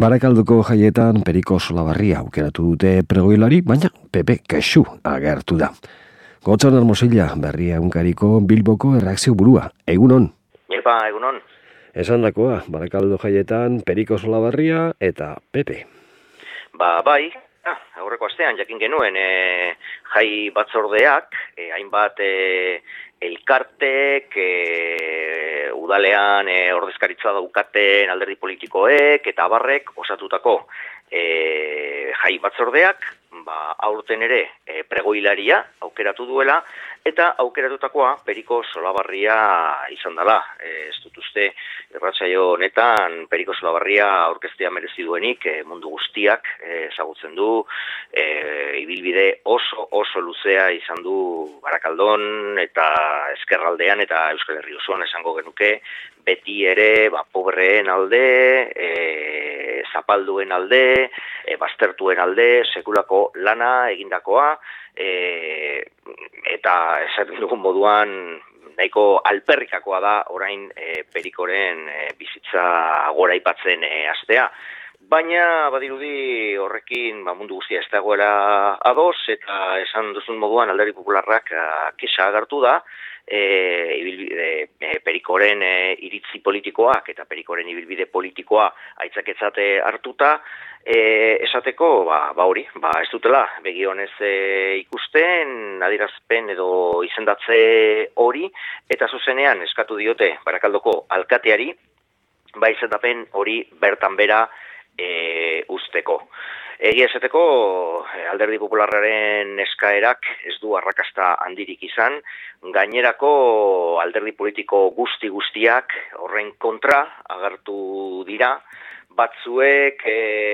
Barakalduko jaietan Periko Solabarria aukeratu dute pregoilari, baina Pepe Kexu agertu da. Gotzon Hermosilla, Berria egunkariko Bilboko erreakzio burua. Egunon? Egunon. Esan dakoa, Barakaldu jaietan Periko Solabarria eta Pepe. Bai, aurreko astean jakin genuen jai batzordeak, hainbat elkartek, udalean ordezkaritza daukaten alderdi politikoek eta abarrek osatutako jai batzordeak, aurten ere pregoilaria aukeratu duela, eta aukeratutakoa Periko Solabarria izan dela. Ez dut uste irratsaio honetan Periko Solabarria aurkeztea merezi duenik, mundu guztiak ezagutzen du, ibilbide oso luzea izan du Barakaldon eta Ezkerraldean eta Euskal Herri osoan esango genuke, beti ere pobreen alde, zapalduen alde, baztertuen alde, sekulako lana egindakoa, eta esaten dugun moduan nahiko alperrikakoa da orain Perikoren bizitza goraipatzen hastea. Baina badirudi horrekin mundu guztia ez dagoela ados, eta esan duzun moduan Alderdi Popularrak kexa agertu da, Perikoren iritzi politikoak eta Perikoren ibilbide politikoa aitzaketzate hartuta, esateko, hori, ez dutela begionez ikusten, adierazpen edo izendatze hori, eta zuzenean eskatu diote Barakaldoko alkateari, izendapen hori bertan bera usteko. Egia esateko, Alderdi Popularraren eskaerak ez du arrakasta handirik izan, gainerako alderdi politiko guztiak horren kontra agertu dira, batzuek,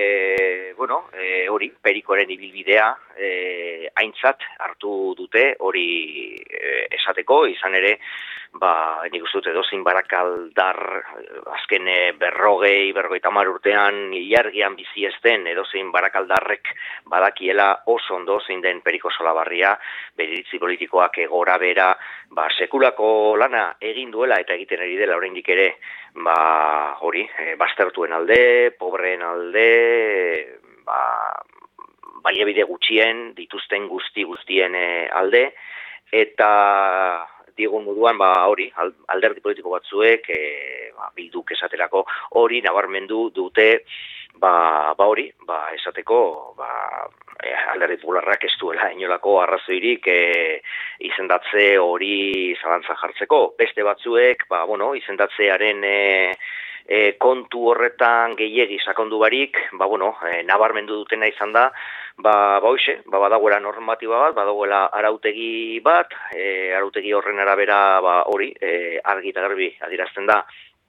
hori, Perikoren ibilbidea aintzat hartu dute, hori esateko, izan ere, nik uste dut edozein barakaldar azken 40-50 urtean ilargian bizi ez den edozein barakaldarrek badakiela oso ondo zein den Periko Solabarria, bere iritzi politikoak gora bera, sekulako lana egin duela eta egiten ari dela oraindik ere, hori, baztertuen alde, pobreen alde, baliabide gutxien, dituzten guztien alde, eta digun moduan, hori, alderdi politiko batzuek, Bilduk esaterako hori nabarmendu dute, hori, esateko, Alderdi Popularrak ez duela inolako arrazoirik izendatze hori zalantza jartzeko. Beste batzuek, izendatzearen kontu horretan gehiegi sakondu barik, nabarmendu dutena izan da, badagoela normatiba bat, badagoela arautegi bat, arautegi horren arabera hori, argi eta garbi adierazten da,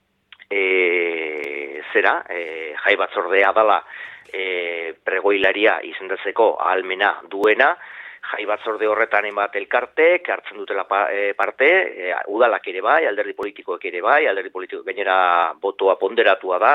jai batzordea dela pregoilaria izendatzeko ahalmena duena, jai batzorde horretan hainbat elkartek hartzen dutela parte, udalak ere bai, alderdi politikoek ere bai, alderdi politikoek gainera botoa ponderatua da,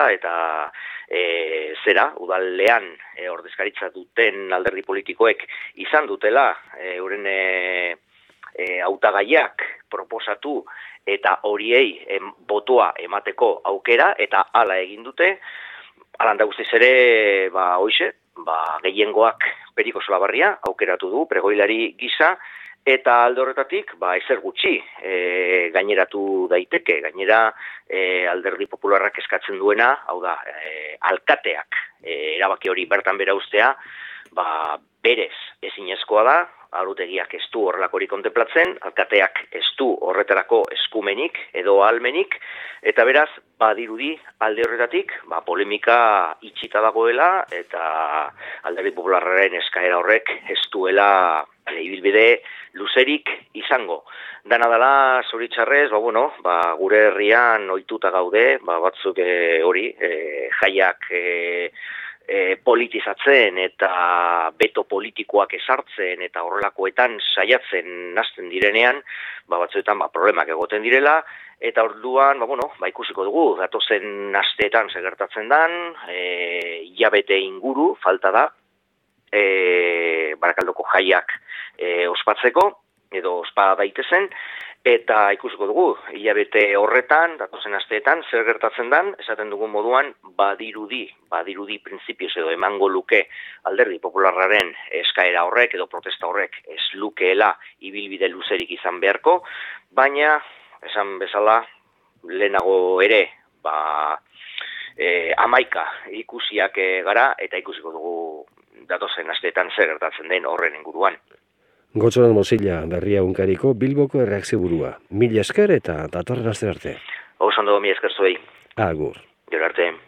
eta udalean ordezkaritza duten alderdi politikoek izan dutela, euren hautagaiak proposatu eta horiei botoa emateko aukera, eta hala egin dute, alanda guztiz ere, gehiengoak Periko Solabarria aukeratu du pregoilari gisa, eta alde horretatik, ezer gutxi gaineratu daiteke, gainera Alderdi Popularrak eskatzen duena, hau da, alkateak erabaki hori bertan bera ustea, berez ezinezkoa da, arautegiak ez du horrelakorik kontemplatzen, alkateak ez du horretarako eskumenik edo ahalmenik, eta beraz, badirudi alde horretatik, polemika itxita dagoela, eta Alderdi Popularraren eskaera horrek ez duela ibilbide luzerik izango. Dana dela, zoritxarrez, gure herrian ohituta gaude, batzuk hori, jaiak politizatzen eta beto politikoak ezartzen eta horrelakoetan saiatzen hasten direnean, batzuetan problemak egoten direla, eta orduan, ikusiko dugu, datozen asteetan segertatzen dan, hilabete inguru falta da, Barakaldoko jaiak ospatzeko, edo ospa daitezen, Eta ikusiko dugu, hilabete horretan, datozen asteetan, zer gertatzen dan, esaten dugun moduan, badirudi printzipioz edo emango luke Alderdi Popularraren eskaera horrek edo protesta horrek ez lukeela ibilbide luzerik izan beharko, baina, esan bezala, lehenago ere, 11 ikusiak gara, eta ikusiko dugu datozen asteetan zer gertatzen den horren inguruan. Gotzoran Mozilla, Berria Egunkariko Bilboko erreakzio burua. Mila esker eta datorren aste arte. Oso ondo, mila esker zuei. Agur. Gero arte.